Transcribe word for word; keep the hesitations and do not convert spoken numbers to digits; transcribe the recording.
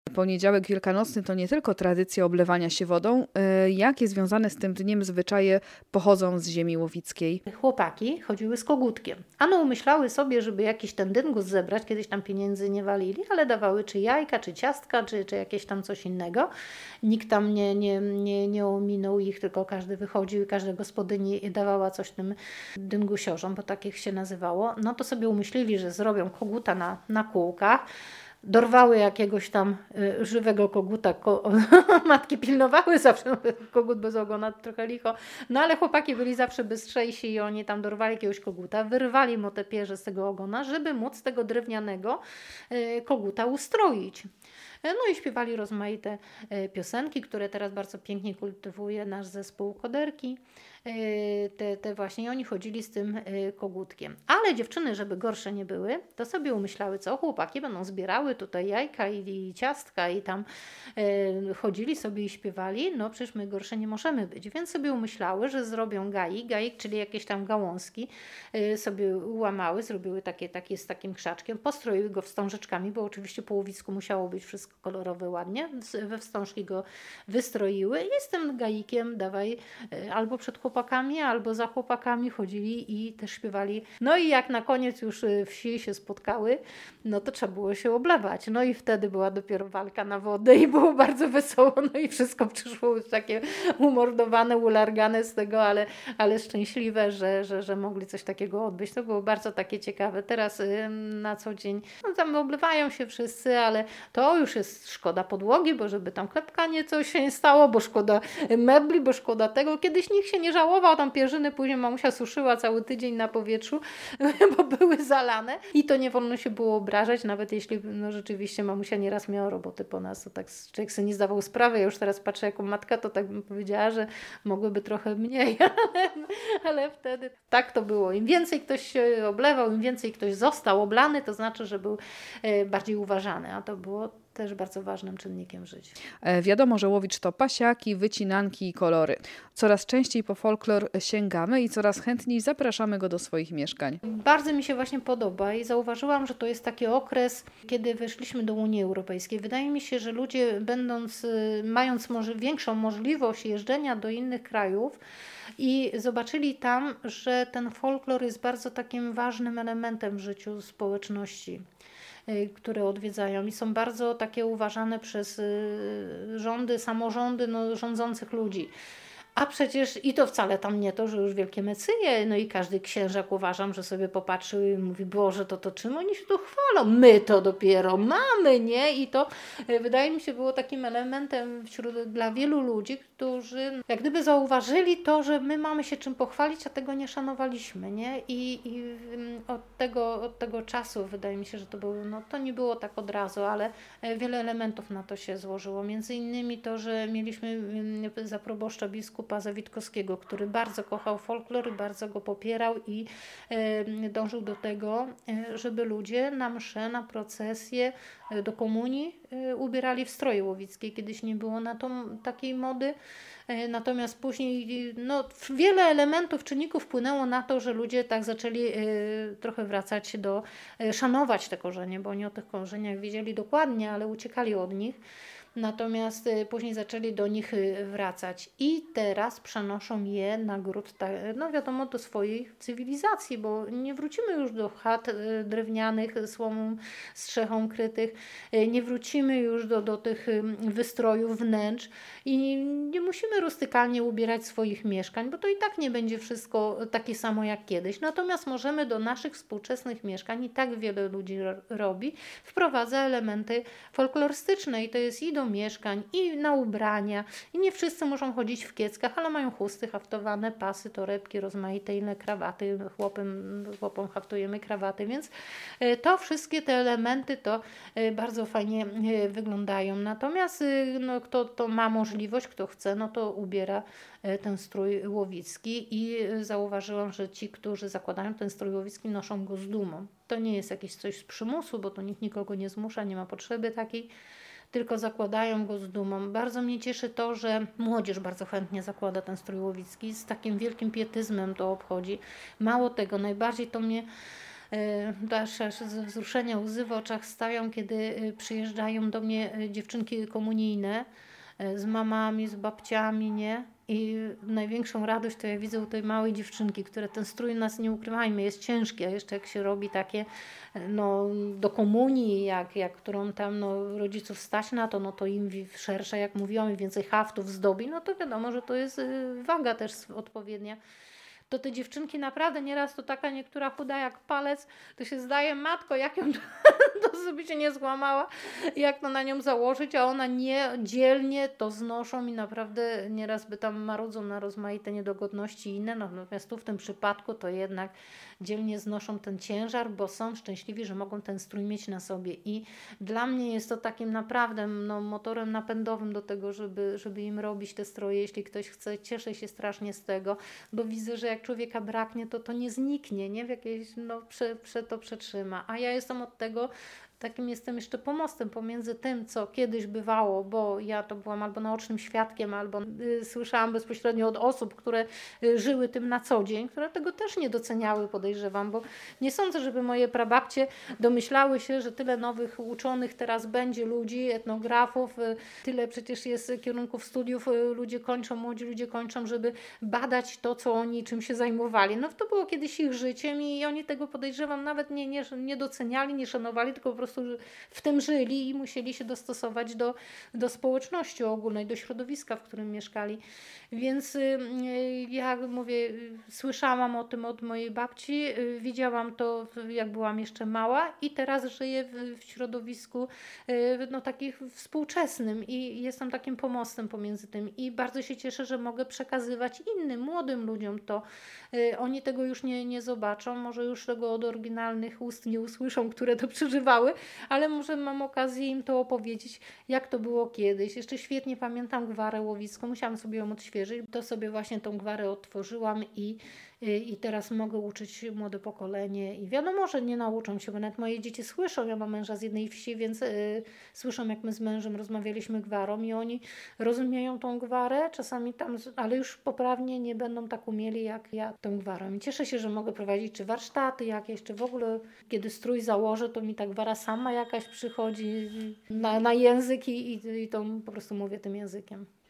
Poniedziałek wielkanocny to nie tylko tradycja oblewania się wodą. Jakie związane z tym dniem zwyczaje pochodzą z ziemi łowickiej? Chłopaki chodziły z kogutkiem. Ano umyślały sobie, żeby jakiś ten dyngus zebrać, kiedyś tam pieniędzy nie walili, ale dawały czy jajka, czy ciastka, czy, czy jakieś tam coś innego. Nikt tam nie, nie, nie, nie ominął ich, tylko każdy wychodził i każda gospodyni dawała coś tym dyngusiorzom, bo takich się nazywało. No to sobie umyślili, że zrobią koguta na, na kółkach. Dorwały jakiegoś tam y, żywego koguta, ko matki pilnowały zawsze, kogut bez ogona, trochę licho, no ale chłopaki byli zawsze bystrzejsi i oni tam dorwali jakiegoś koguta, wyrwali mu te pierze z tego ogona, żeby móc tego drewnianego y, koguta ustroić. No i śpiewali rozmaite piosenki, które teraz bardzo pięknie kultywuje nasz zespół Koderki. Te, te właśnie oni chodzili z tym kogutkiem. Ale dziewczyny, żeby gorsze nie były, to sobie umyślały, co chłopaki będą zbierały tutaj jajka i, i ciastka i tam e, chodzili sobie i śpiewali. No przecież my gorsze nie możemy być. Więc sobie umyślały, że zrobią gaik, gaik, czyli jakieś tam gałązki, e, sobie łamały, zrobiły takie, takie z takim krzaczkiem, postroiły go wstążeczkami, bo oczywiście po łowisku musiało być wszystko kolorowe ładnie. We wstążki go wystroiły i z tym gaikiem dawaj e, albo przed chłopakami, chłopakami albo za chłopakami chodzili i też śpiewali. No i jak na koniec już wsi się spotkały, no to trzeba było się oblewać. No i wtedy była dopiero walka na wodę i było bardzo wesoło. No i wszystko przyszło już takie umordowane, ulargane z tego, ale, ale szczęśliwe, że, że, że mogli coś takiego odbyć. To było bardzo takie ciekawe. Teraz na co dzień no tam oblewają się wszyscy, ale to już jest szkoda podłogi, bo żeby tam klepka nie coś się nie stało, bo szkoda mebli, bo szkoda tego. Kiedyś nikt się nie żałował, tam pierzyny później mamusia suszyła cały tydzień na powietrzu, bo były zalane i to nie wolno się było obrażać, nawet jeśli no rzeczywiście mamusia nieraz miała roboty po nas, to tak człowiek sobie nie zdawał sprawy. Ja już teraz patrzę jako matka, to tak bym powiedziała, że mogłyby trochę mniej, ale, ale wtedy tak to było. Im więcej ktoś się oblewał, im więcej ktoś został oblany, to znaczy, że był bardziej uważany, a to było też bardzo ważnym czynnikiem życia. E, wiadomo, że Łowicz to pasiaki, wycinanki i kolory. Coraz częściej po folklor sięgamy i coraz chętniej zapraszamy go do swoich mieszkań. Bardzo mi się właśnie podoba i zauważyłam, że to jest taki okres, kiedy weszliśmy do Unii Europejskiej. Wydaje mi się, że ludzie będąc, mając może większą możliwość jeżdżenia do innych krajów i zobaczyli tam, że ten folklor jest bardzo takim ważnym elementem w życiu społeczności, które odwiedzają i są bardzo takie uważane przez rządy, samorządy no, rządzących ludzi. A przecież i to wcale tam nie to, że już wielkie mecyje, no i każdy księżak uważam, że sobie popatrzył i mówi, Boże, to to czym oni się tu chwalą? My to dopiero mamy, nie? I to wydaje mi się było takim elementem wśród, dla wielu ludzi, którzy jak gdyby zauważyli to, że my mamy się czym pochwalić, a tego nie szanowaliśmy, nie? I, i od, tego, od tego czasu wydaje mi się, że to było, no to nie było tak od razu, ale wiele elementów na to się złożyło. Między innymi to, że mieliśmy za proboszcza biskupa Zawitkowskiego, który bardzo kochał folklor i bardzo go popierał i e, dążył do tego, e, żeby ludzie na msze, na procesje, e, do komunii e, ubierali w stroje łowickie. Kiedyś nie było na to takiej mody, e, natomiast później no, wiele elementów, czynników wpłynęło na to, że ludzie tak zaczęli e, trochę wracać do, e, szanować te korzenie, bo oni o tych korzeniach wiedzieli dokładnie, ale uciekali od nich. Natomiast później zaczęli do nich wracać i teraz przenoszą je na gród, no wiadomo, do swojej cywilizacji, bo nie wrócimy już do chat drewnianych, słomą, strzechą krytych, nie wrócimy już do, do tych wystrojów wnętrz i nie musimy rustykalnie ubierać swoich mieszkań, bo to i tak nie będzie wszystko takie samo jak kiedyś. Natomiast możemy do naszych współczesnych mieszkań, i tak wiele ludzi robi, wprowadza elementy folklorystyczne i to jest i do mieszkań, i na ubrania. I nie wszyscy muszą chodzić w kieckach, ale mają chusty haftowane, pasy, torebki, rozmaite inne krawaty. Chłopom, chłopom haftujemy krawaty, więc to wszystkie te elementy to bardzo fajnie wyglądają. Natomiast no, kto to ma możliwość, kto chce, no to ubiera ten strój łowicki i zauważyłam, że ci, którzy zakładają ten strój łowicki, noszą go z dumą. To nie jest jakieś coś z przymusu, bo to nikt nikogo nie zmusza, nie ma potrzeby takiej, tylko zakładają go z dumą. Bardzo mnie cieszy to, że młodzież bardzo chętnie zakłada ten strój łowicki, z takim wielkim pietyzmem to obchodzi. Mało tego, najbardziej to mnie Też aż ze wzruszenia łzy w oczach stają, kiedy przyjeżdżają do mnie dziewczynki komunijne z mamami, z babciami, nie? I największą radość to ja widzę u tej małej dziewczynki, które ten strój, nas nie ukrywajmy, jest ciężki, a jeszcze jak się robi takie no, do komunii, jak, jak którą tam no, rodziców stać na to, no to im szersze, jak mówiłam, więcej haftów zdobi, no to wiadomo, że to jest waga też odpowiednia. To te dziewczynki naprawdę nieraz to taka niektóra chuda jak palec, to się zdaje, matko, jak ją to sobie się nie złamała, jak to na nią założyć, a ona nie dzielnie to znoszą i naprawdę nieraz by tam marudzą na rozmaite niedogodności i inne, no, natomiast tu w tym przypadku to jednak dzielnie znoszą ten ciężar, bo są szczęśliwi, że mogą ten strój mieć na sobie i dla mnie jest to takim naprawdę no, motorem napędowym do tego, żeby, żeby im robić te stroje, jeśli ktoś chce. Cieszę się strasznie z tego, bo widzę, że jak człowieka braknie, to to nie zniknie, nie? W jakiejś, no, prze, prze to przetrzyma. A ja jestem od tego, takim jestem jeszcze pomostem pomiędzy tym, co kiedyś bywało, bo ja to byłam albo naocznym świadkiem, albo y, słyszałam bezpośrednio od osób, które y, żyły tym na co dzień, które tego też nie doceniały, podejrzewam, bo nie sądzę, żeby moje prababcie domyślały się, że tyle nowych uczonych teraz będzie ludzi, etnografów, y, tyle przecież jest kierunków studiów, y, ludzie kończą, młodzi ludzie kończą, żeby badać to, co oni, czym się zajmowali. No to było kiedyś ich życiem i oni tego, podejrzewam, nawet nie, nie, nie doceniali, nie szanowali, tylko po prostu w tym żyli i musieli się dostosować do, do społeczności ogólnej, do środowiska, w którym mieszkali. Więc ja mówię, słyszałam o tym od mojej babci, widziałam to jak byłam jeszcze mała i teraz żyję w, w środowisku no, takich współczesnym i jestem takim pomostem pomiędzy tym i bardzo się cieszę, że mogę przekazywać innym, młodym ludziom to. Oni tego już nie, nie zobaczą, może już tego od oryginalnych ust nie usłyszą, które to przeżywały, ale może mam okazję im to opowiedzieć, jak to było kiedyś. Jeszcze świetnie pamiętam gwarę łowicką, musiałam sobie ją odświeżyć, to sobie właśnie tą gwarę odtworzyłam i, i teraz mogę uczyć młode pokolenie i wiadomo, że nie nauczą się, bo nawet moje dzieci słyszą, ja mam męża z jednej wsi, więc y, słyszą, jak my z mężem rozmawialiśmy gwarą i oni rozumieją tą gwarę, czasami tam, ale już poprawnie nie będą tak umieli jak ja tą gwarą. I cieszę się, że mogę prowadzić czy warsztaty jakieś, czy w ogóle kiedy strój założę, to mi ta gwara sama jakaś przychodzi na, na język i, i, i to po prostu mówię tym językiem.